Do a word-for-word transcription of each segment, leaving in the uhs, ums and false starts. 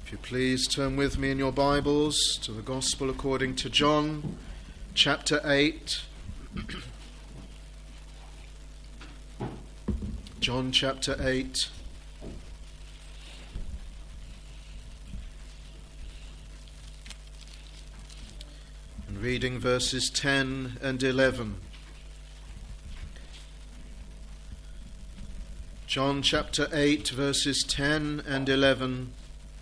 If you please turn with me in your Bibles to the Gospel according to John, chapter eight. John chapter eight. And reading verses ten and eleven. John chapter eight, verses ten and eleven.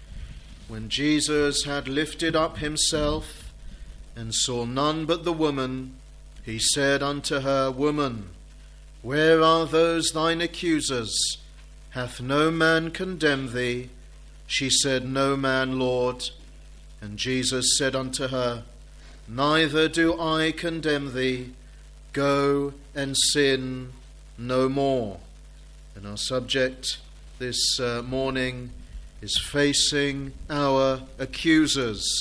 When Jesus had lifted up himself and saw none but the woman, he said unto her, Woman, where are those thine accusers? Hath no man condemned thee? She said, No man, Lord. And Jesus said unto her, Neither do I condemn thee. Go and sin no more. And our subject this uh, morning is facing our accusers.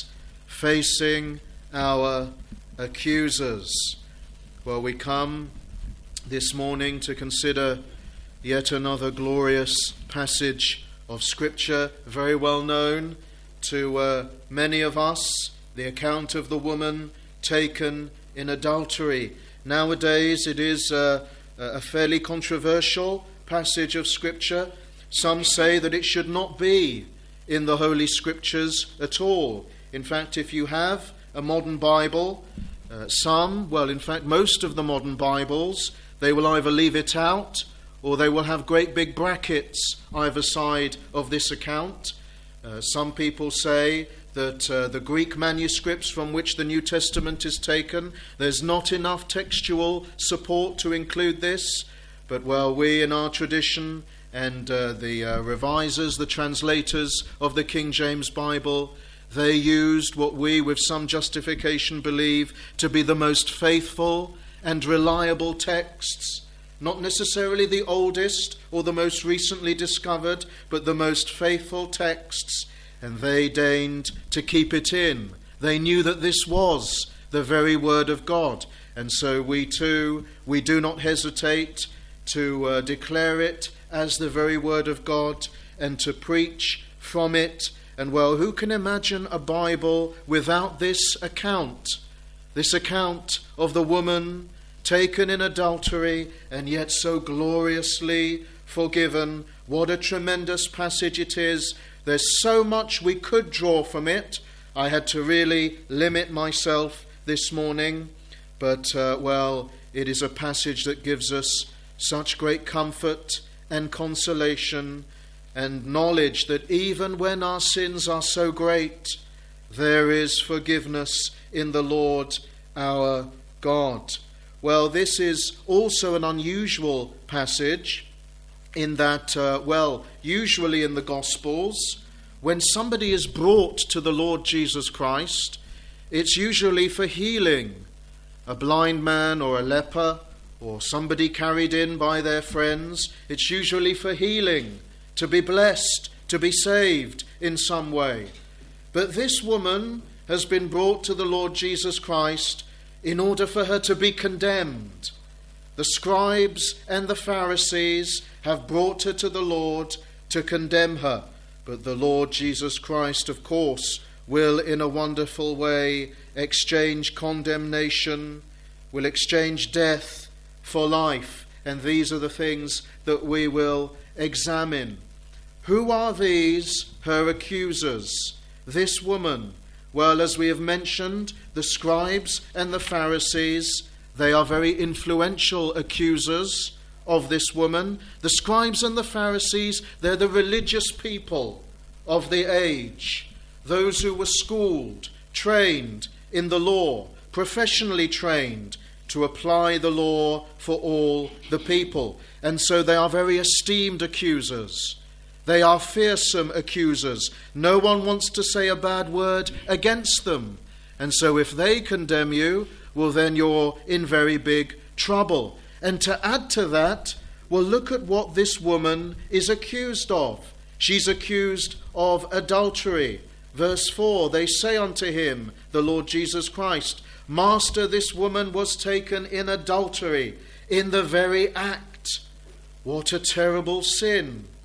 Facing our accusers. Well, we come this morning to consider yet another glorious passage of Scripture, very well known to uh, many of us, the account of the woman taken in adultery. Nowadays it is uh, a fairly controversial passage of Scripture. Some say that it should not be in the Holy Scriptures at all. In fact, if you have a modern Bible, uh, some, well, in fact, most of the modern Bibles, they will either leave it out or they will have great big brackets either side of this account. Uh, some people say that uh, the Greek manuscripts from which the New Testament is taken, there's not enough textual support to include this. But, well, we in our tradition and uh, the uh, revisers, the translators of the King James Bible, they used what we, with some justification, believe to be the most faithful and reliable texts. Not necessarily the oldest or the most recently discovered, but the most faithful texts. And they deigned to keep it in. They knew that this was the very word of God. And so we too, we do not hesitate to uh, declare it as the very word of God and to preach from it. And well, who can imagine a Bible without this account? This account of the woman taken in adultery and yet so gloriously forgiven. What a tremendous passage it is. There's so much we could draw from it. I had to really limit myself this morning. But, uh, well, it is a passage that gives us such great comfort and consolation and knowledge that even when our sins are so great, there is forgiveness in the Lord our God. Well, this is also an unusual passage in that, uh, well, usually in the Gospels, when somebody is brought to the Lord Jesus Christ, it's usually for healing. A blind man or a leper, or somebody carried in by their friends, it's usually for healing, to be blessed, to be saved in some way. But this woman has been brought to the Lord Jesus Christ in order for her to be condemned. The scribes and the Pharisees have brought her to the Lord to condemn her. But the Lord Jesus Christ, of course, will in a wonderful way exchange condemnation, will exchange death for life. And these are the things that we will examine. Who are these, her accusers? This woman. Well, as we have mentioned, the scribes and the Pharisees, they are very influential accusers of this woman. The scribes and the Pharisees, they're the religious people of the age. Those who were schooled, trained in the law, professionally trained to apply the law for all the people. And so they are very esteemed accusers. They are fearsome accusers. No one wants to say a bad word against them. And so if they condemn you, well, then you're in very big trouble. And to add to that, well, look at what this woman is accused of. She's accused of adultery. Verse four, they say unto him, the Lord Jesus Christ, Master, this woman was taken in adultery, in the very act. What a terrible sin.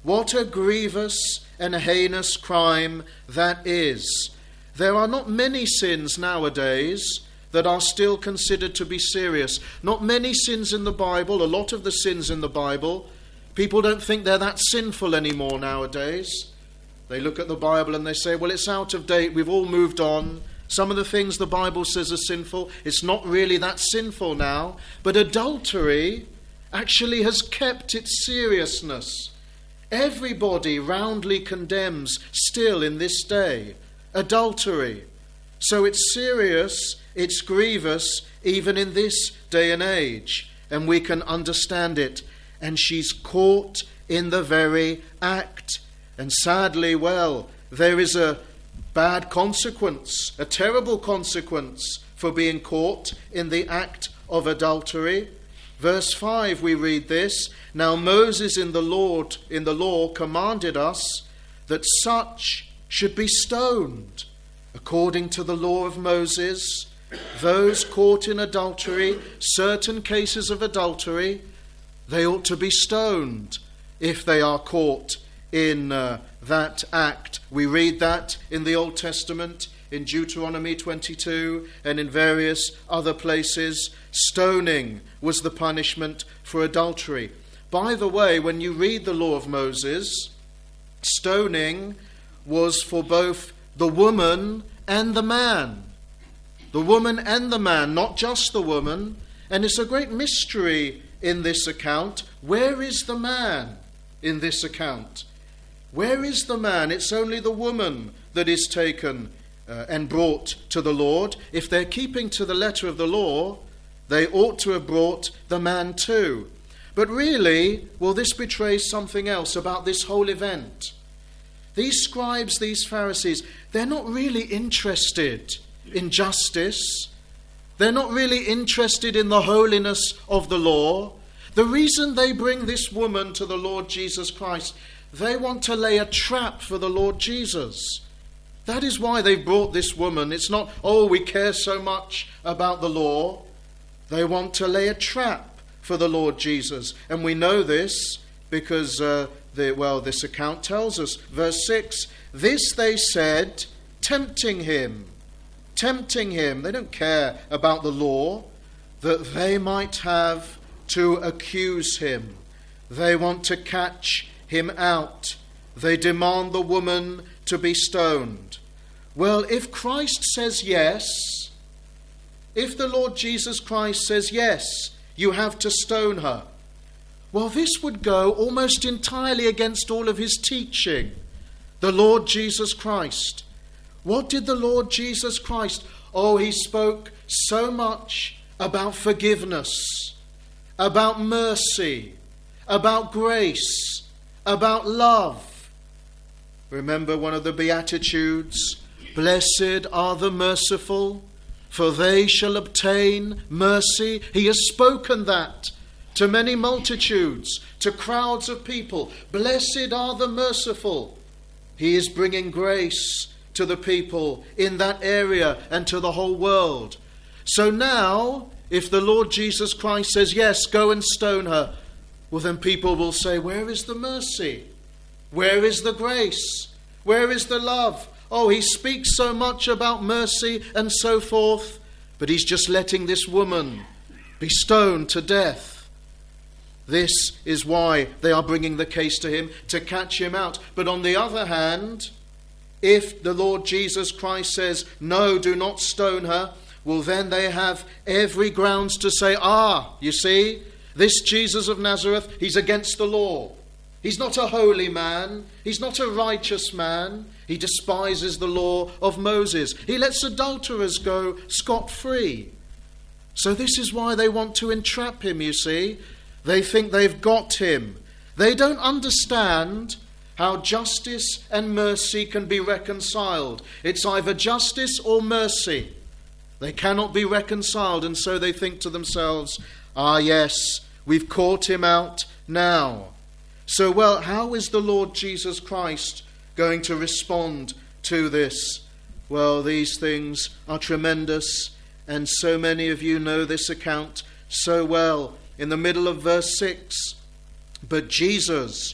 What a grievous and heinous crime that is. There are not many sins nowadays that are still considered to be serious. Not many sins in the Bible, a lot of the sins in the Bible, people don't think they're that sinful anymore nowadays. They look at the Bible and they say, well, it's out of date, we've all moved on. Some of the things the Bible says are sinful, it's not really that sinful now. But adultery actually has kept its seriousness. Everybody roundly condemns still in this day adultery. So it's serious, it's grievous, even in this day and age. And we can understand it. And she's caught in the very act. And sadly, well, there is a bad consequence, a terrible consequence for being caught in the act of adultery. Verse five, we read this. Now Moses in the Lord, in the law, commanded us that such should be stoned. According to the law of Moses, those caught in adultery, certain cases of adultery, they ought to be stoned if they are caught in uh, that act. We read that in the Old Testament, in Deuteronomy twenty-two, and in various other places. Stoning was the punishment for adultery. By the way, when you read the law of Moses, stoning was for both the woman and the man. The woman and the man, not just the woman. And it's a great mystery in this account. Where is the man in this account? Where is the man? It's only the woman that is taken uh, and brought to the Lord. If they're keeping to the letter of the law, they ought to have brought the man too. But really, well, this betrays something else about this whole event. These scribes, these Pharisees, they're not really interested in justice. They're not really interested in the holiness of the law. The reason they bring this woman to the Lord Jesus Christ, they want to lay a trap for the Lord Jesus. That is why they've brought this woman. It's not, oh, we care so much about the law. They want to lay a trap for the Lord Jesus. And we know this because, uh, the, well, this account tells us. Verse six, this they said, tempting him. Tempting him. They don't care about the law, that they might have to accuse him. They want to catch him out. They demand the woman to be stoned. Well, if Christ says yes, if the Lord Jesus Christ says yes, you have to stone her, well, this would go almost entirely against all of his teaching. The Lord Jesus Christ. What did the Lord Jesus Christ? Oh, he spoke so much about forgiveness, about mercy, about grace, about love. Remember one of the Beatitudes, blessed are the merciful, for they shall obtain mercy. He has spoken that to many multitudes, to crowds of people. Blessed are the merciful. He is bringing grace to the people in that area and to the whole world. So now, if the Lord Jesus Christ says, yes, go and stone her, well, then people will say, where is the mercy? Where is the grace? Where is the love? Oh, he speaks so much about mercy and so forth, but he's just letting this woman be stoned to death. This is why they are bringing the case to him, to catch him out. But on the other hand, if the Lord Jesus Christ says, no, do not stone her, well, then they have every grounds to say, ah, you see, this Jesus of Nazareth, he's against the law. He's not a holy man. He's not a righteous man. He despises the law of Moses. He lets adulterers go scot-free. So this is why they want to entrap him, you see. They think they've got him. They don't understand how justice and mercy can be reconciled. It's either justice or mercy. They cannot be reconciled, and so they think to themselves, ah, yes, we've caught him out now. So, well, how is the Lord Jesus Christ going to respond to this? Well, these things are tremendous, and so many of you know this account so well. In the middle of verse six, but Jesus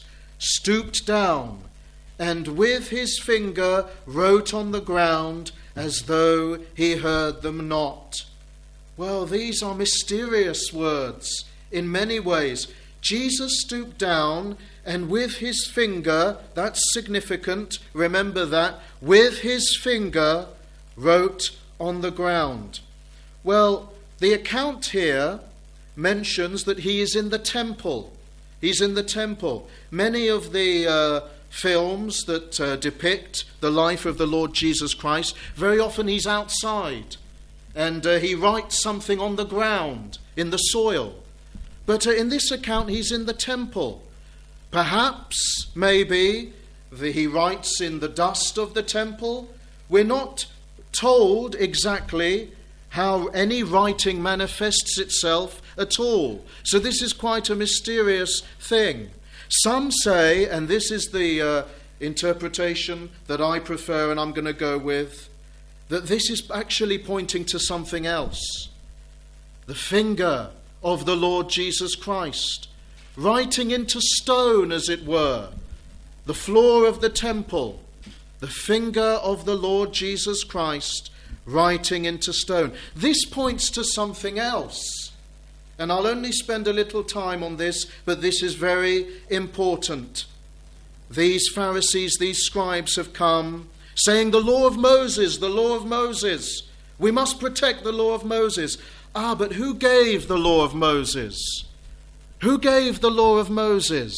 stooped down, and with his finger wrote on the ground, as though he heard them not. Well, these are mysterious words in many ways. Jesus stooped down, and with his finger, that's significant, remember that, with his finger wrote on the ground. Well, the account here mentions that he is in the temple. He's in the temple. Many of the uh, films that uh, depict the life of the Lord Jesus Christ, very often he's outside and uh, he writes something on the ground, in the soil. But uh, in this account, he's in the temple. Perhaps, maybe, the, he writes in the dust of the temple. We're not told exactly how any writing manifests itself at all. So this is quite a mysterious thing. Some say, and this is the uh, interpretation that I prefer and I'm going to go with, that this is actually pointing to something else. The finger of the Lord Jesus Christ, writing into stone, as it were, the floor of the temple, the finger of the Lord Jesus Christ writing into stone. This points to something else. And I'll only spend a little time on this, but this is very important. These Pharisees, these scribes have come saying, the law of Moses, the law of Moses. We must protect the law of Moses. Ah, but who gave the law of Moses? Who gave the law of Moses?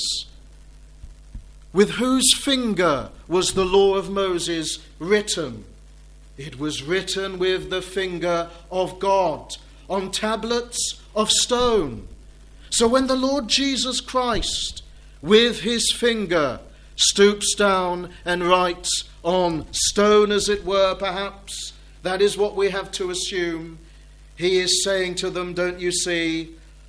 With whose finger was the law of Moses written? It was written with the finger of God on tablets of stone. So when the Lord Jesus Christ, with his finger, stoops down and writes on stone, as it were, perhaps, that is what we have to assume, he is saying to them, don't you see,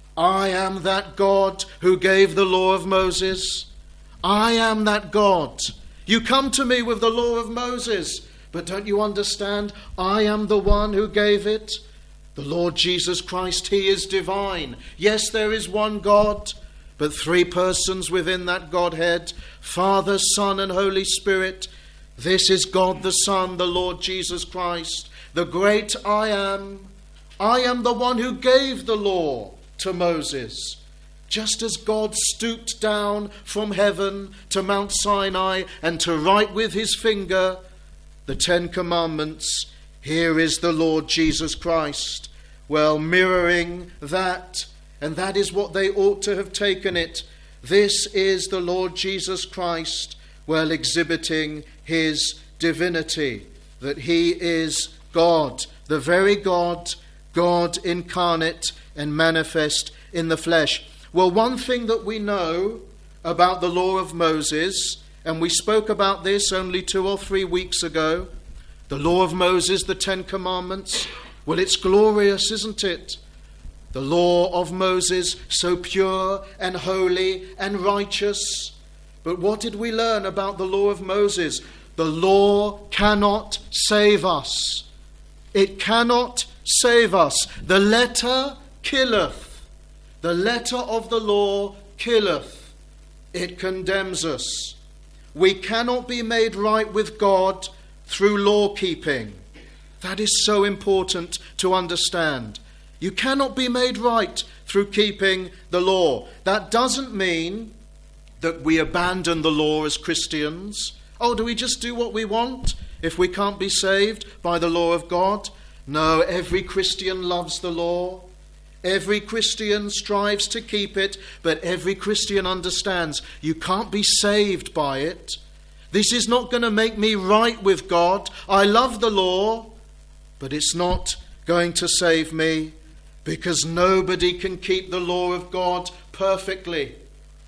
I am that God who gave the law of Moses. I am that God. You come to me with the law of Moses, but don't you understand? I am the one who gave it. The Lord Jesus Christ, he is divine. Yes, there is one God, but three persons within that Godhead, Father, Son, and Holy Spirit. This is God the Son, the Lord Jesus Christ, the great I am. I am the one who gave the law to Moses. Just as God stooped down from heaven to Mount Sinai and to write with his finger the Ten Commandments, here is the Lord Jesus Christ. Well, mirroring that, and that is what they ought to have taken it. This is the Lord Jesus Christ, well, exhibiting his divinity, that he is God, the very God, God incarnate and manifest in the flesh. Well, one thing that we know about the law of Moses, and we spoke about this only two or three weeks ago, the law of Moses, the Ten Commandments, well, it's glorious, isn't it? The law of Moses, so pure and holy and righteous. But what did we learn about the law of Moses? The law cannot save us. It cannot save us. The letter killeth. The letter of the law killeth. It condemns us. We cannot be made right with God through law keeping. That is so important to understand. You cannot be made right through keeping the law. That doesn't mean that we abandon the law as Christians. Oh, do we just do what we want if we can't be saved by the law of God? No, every Christian loves the law. Every Christian strives to keep it, but every Christian understands you can't be saved by it. This is not going to make me right with God. I love the law, but it's not going to save me, because nobody can keep the law of God perfectly.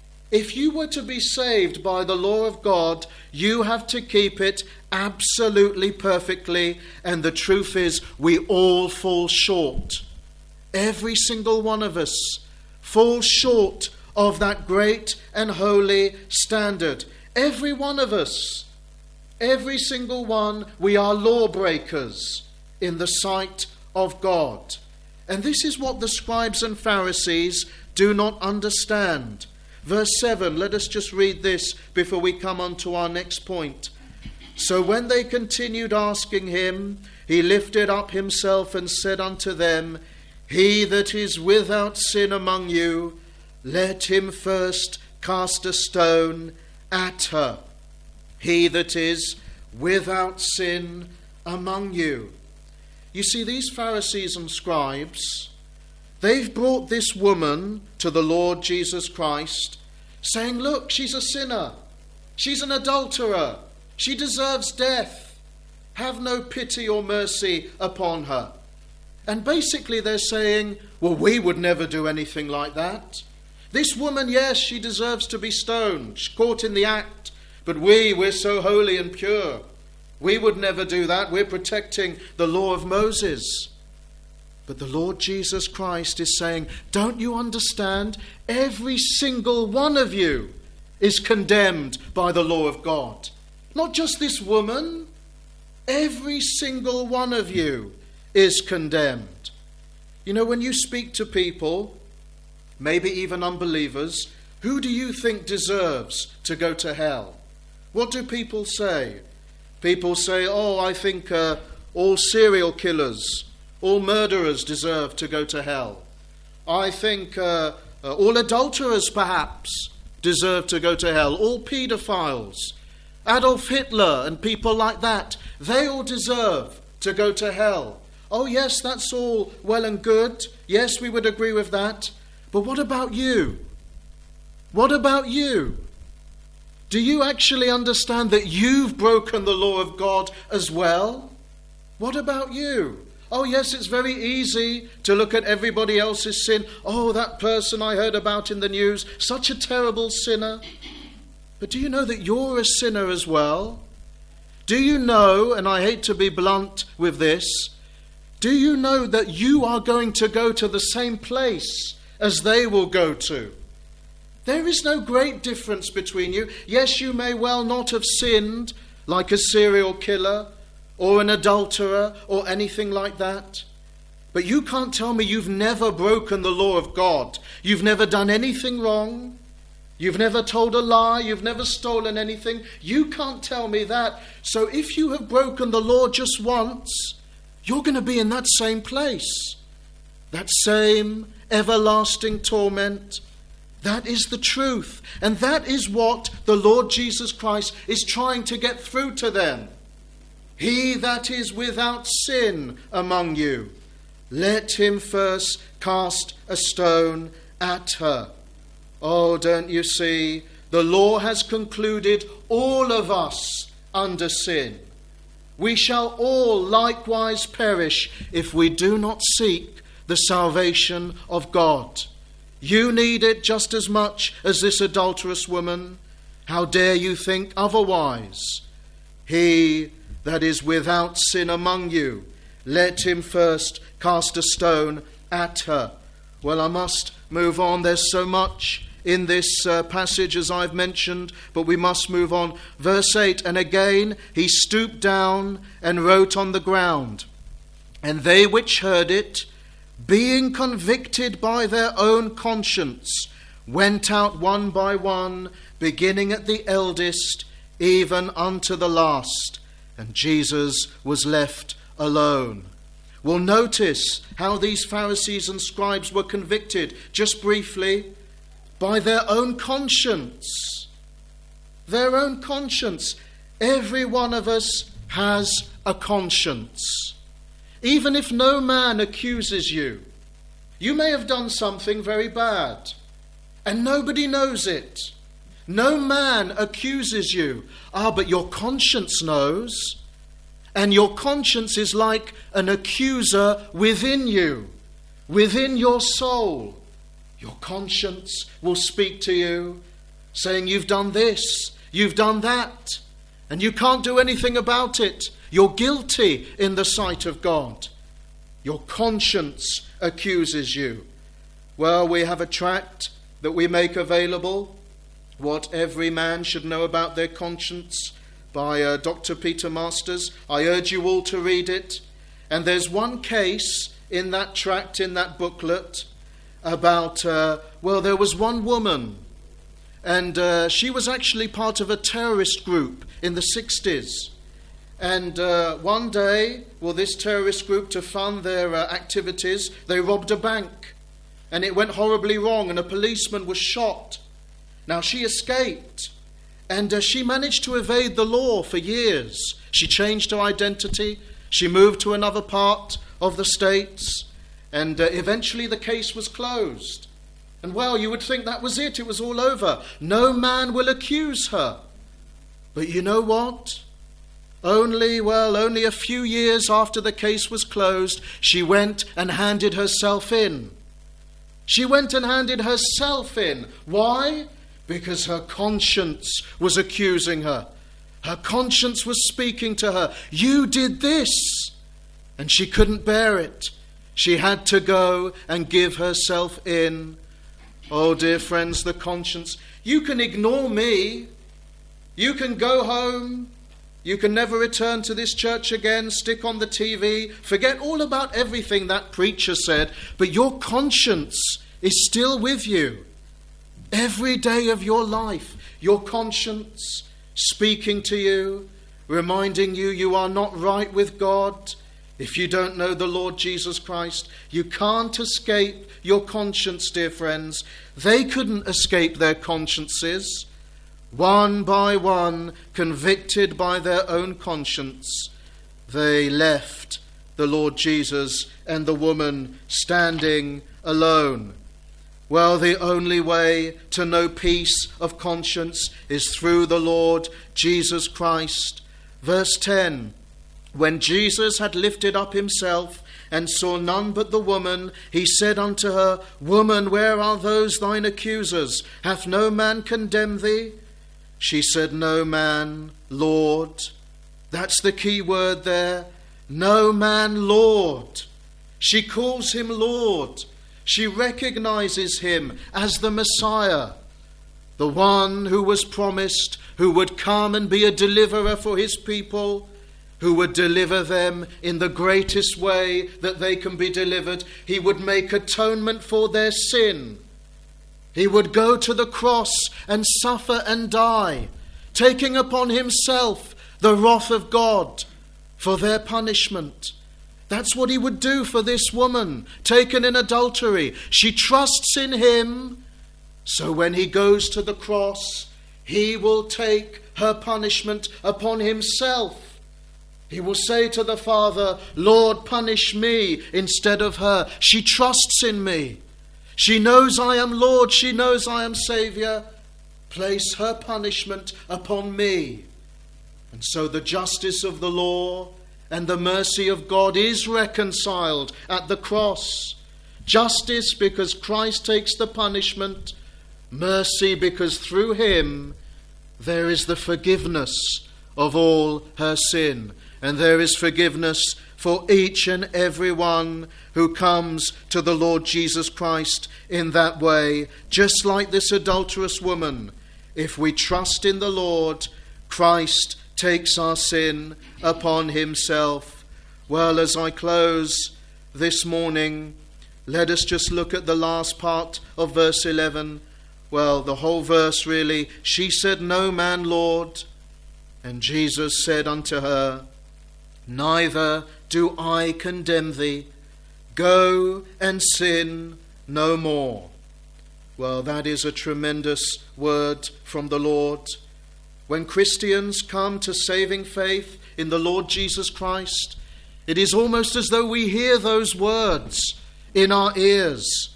If you were to be saved by the law of God, you have to keep it absolutely perfectly, and the truth is we all fall short. Every single one of us falls short of that great and holy standard. Every one of us, every single one, we are lawbreakers in the sight of God. And this is what the scribes and Pharisees do not understand. Verse seven, let us just read this before we come on to our next point. So when they continued asking him, he lifted up himself and said unto them, He that is without sin among you, let him first cast a stone at her. He that is without sin among you. You see, these Pharisees and scribes, they've brought this woman to the Lord Jesus Christ, saying, look, she's a sinner. She's an adulterer. She deserves death. Have no pity or mercy upon her. And basically they're saying, well, we would never do anything like that. This woman, yes, she deserves to be stoned. She's caught in the act. But we, we're so holy and pure. We would never do that. We're protecting the law of Moses. But the Lord Jesus Christ is saying, don't you understand? Every single one of you is condemned by the law of God. Not just this woman. Every single one of you is condemned. You know, when you speak to people, maybe even unbelievers, who do you think deserves to go to hell? What do people say? People say, oh, I think uh, all serial killers, all murderers deserve to go to hell. I think uh, uh, all adulterers perhaps deserve to go to hell. All paedophiles, Adolf Hitler and people like that, they all deserve to go to hell. Oh yes, that's all well and good. Yes, we would agree with that. But what about you? What about you? Do you actually understand that you've broken the law of God as well? What about you? Oh yes, it's very easy to look at everybody else's sin. Oh, that person I heard about in the news, such a terrible sinner. But do you know that you're a sinner as well? Do you know, and I hate to be blunt with this, do you know that you are going to go to the same place as they will go to? There is no great difference between you. Yes, you may well not have sinned like a serial killer or an adulterer or anything like that. But you can't tell me you've never broken the law of God. You've never done anything wrong. You've never told a lie. You've never stolen anything. You can't tell me that. So if you have broken the law just once, you're going to be in that same place. That same everlasting torment. That is the truth. And that is what the Lord Jesus Christ is trying to get through to them. He that is without sin among you, let him first cast a stone at her. Oh, don't you see? The law has concluded all of us under sin. We shall all likewise perish if we do not seek the salvation of God. You need it just as much as this adulterous woman. How dare you think otherwise? He that is without sin among you, let him first cast a stone at her. Well, I must move on. There's so much in this uh, passage, as I've mentioned, but we must move on. Verse eight, and again he stooped down and wrote on the ground. And they which heard it, being convicted by their own conscience, went out one by one, beginning at the eldest, even unto the last. And Jesus was left alone. Well, notice how these Pharisees and scribes were convicted, just briefly, by their own conscience. Their own conscience. Every one of us has a conscience. Even if no man accuses you, you may have done something very bad, and nobody knows it. No man accuses you. Ah, but your conscience knows. And your conscience is like an accuser within you, within your soul. Your conscience will speak to you, saying you've done this, you've done that, and you can't do anything about it. You're guilty in the sight of God. Your conscience accuses you. Well, we have a tract that we make available, What Every Man Should Know About Their Conscience, by uh, Doctor Peter Masters. I urge you all to read it. And there's one case in that tract, in that booklet, about, uh, well, there was one woman And uh, she was actually part of a terrorist group in the sixties. And uh, one day, well, this terrorist group, to fund their uh, activities, they robbed a bank. And it went horribly wrong, and a policeman was shot. Now, she escaped. And uh, she managed to evade the law for years. She changed her identity. She moved to another part of the States. And uh, eventually the case was closed. And well, you would think that was it. It was all over. No man will accuse her. But you know what? Only, well, only a few years after the case was closed, she went and handed herself in. She went and handed herself in. Why? Because her conscience was accusing her. Her conscience was speaking to her. You did this. And she couldn't bear it. She had to go and give herself in. Oh, dear friends, the conscience. You can ignore me. You can go home. You can never return to this church again, stick on the T V, forget all about everything that preacher said, but your conscience is still with you. Every day of your life, your conscience speaking to you, reminding you you are not right with God. If you don't know the Lord Jesus Christ, you can't escape your conscience, dear friends. They couldn't escape their consciences. One by one, convicted by their own conscience, they left the Lord Jesus and the woman standing alone. Well, the only way to know peace of conscience is through the Lord Jesus Christ. Verse ten, when Jesus had lifted up himself and saw none but the woman, he said unto her, Woman, where are those thine accusers? Hath no man condemned thee? She said, No man, Lord. That's the key word there. No man, Lord. She calls him Lord. She recognizes him as the Messiah, the one who was promised, who would come and be a deliverer for his people, who would deliver them in the greatest way that they can be delivered. He would make atonement for their sin. He would go to the cross and suffer and die, taking upon himself the wrath of God for their punishment. That's what he would do for this woman taken in adultery. She trusts in him, so when he goes to the cross, he will take her punishment upon himself. He will say to the Father, Lord, punish me instead of her. She trusts in me. She knows I am Lord. She knows I am Saviour. Place her punishment upon me. And so the justice of the law and the mercy of God is reconciled at the cross. Justice because Christ takes the punishment. Mercy because through him there is the forgiveness of all her sin. And there is forgiveness for each and every one who comes to the Lord Jesus Christ in that way. Just like this adulterous woman, if we trust in the Lord, Christ takes our sin upon himself. Well, as I close this morning, let us just look at the last part of verse eleven. Well, the whole verse really. She said, No man, Lord. And Jesus said unto her, Neither do I condemn thee. Go and sin no more. Well, that is a tremendous word from the Lord. When Christians come to saving faith in the Lord Jesus Christ, it is almost as though we hear those words in our ears.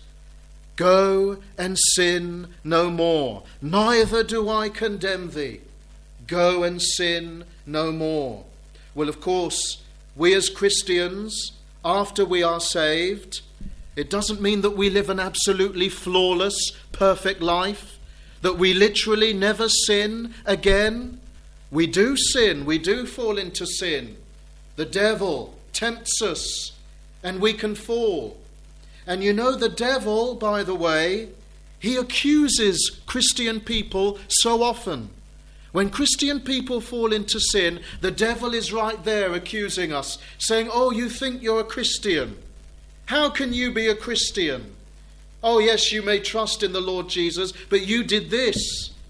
Go and sin no more. Neither do I condemn thee. Go and sin no more. Well, of course, we as Christians, after we are saved, it doesn't mean that we live an absolutely flawless, perfect life, that we literally never sin again. We do sin, we do fall into sin. The devil tempts us, and we can fall. And you know, the devil, by the way, he accuses Christian people so often. When Christian people fall into sin, the devil is right there accusing us, saying, Oh, you think you're a Christian. How can you be a Christian? Oh, yes, you may trust in the Lord Jesus, but you did this.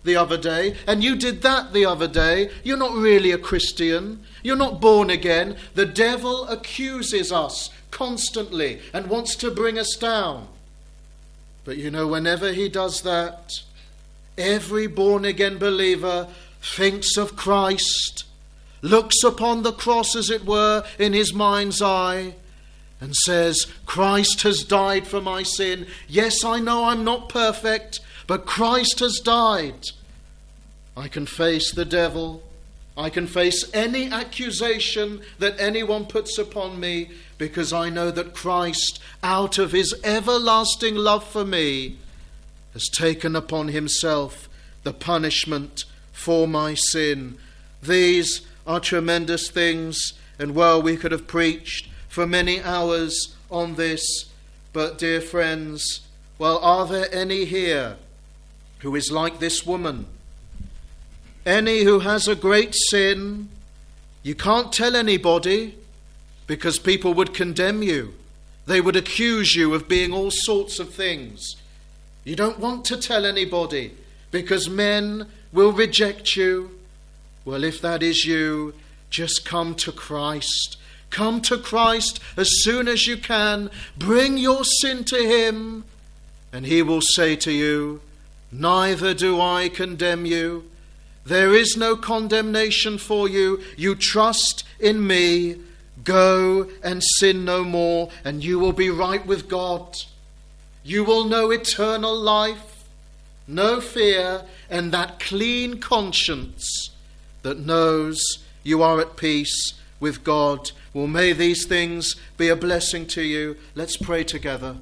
the other day, and you did that the other day. You're not really a Christian. You're not born again. The devil accuses us constantly and wants to bring us down. But you know, whenever he does that, every born-again believer thinks of Christ, looks upon the cross, as it were, in his mind's eye, and says, Christ has died for my sin. Yes, I know I'm not perfect, but Christ has died. I can face the devil. I can face any accusation that anyone puts upon me, because I know that Christ, out of his everlasting love for me, has taken upon himself the punishment for my sin. These are tremendous things, and well, we could have preached for many hours on this. But dear friends, well, are there any here who is like this woman? Any who has a great sin? You can't tell anybody, because people would condemn you. They would accuse you of being all sorts of things. You don't want to tell anybody, because men will reject you. Well, if that is you, just come to Christ. Come to Christ as soon as you can. Bring your sin to him, and he will say to you, neither do I condemn you. There is no condemnation for you. You trust in me. Go and sin no more, and you will be right with God. You will know eternal life, no fear, and that clean conscience that knows you are at peace with God. Well, may these things be a blessing to you. Let's pray together.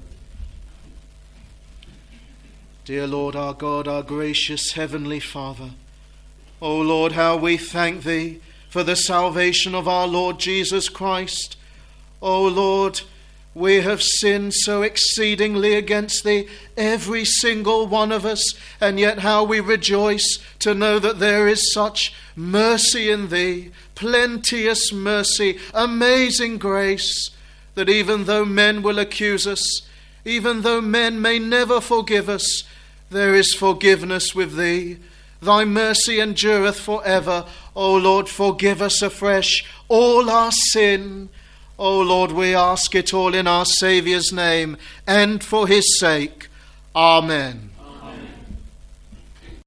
Dear Lord, our God, our gracious Heavenly Father, O Lord, how we thank thee for the salvation of our Lord Jesus Christ. O Lord, we have sinned so exceedingly against thee, every single one of us, and yet how we rejoice to know that there is such mercy in thee, plenteous mercy, amazing grace, that even though men will accuse us, even though men may never forgive us, there is forgiveness with thee. Thy mercy endureth for ever. O Lord, forgive us afresh all our sin. O Lord, we ask it all in our Saviour's name and for his sake. Amen.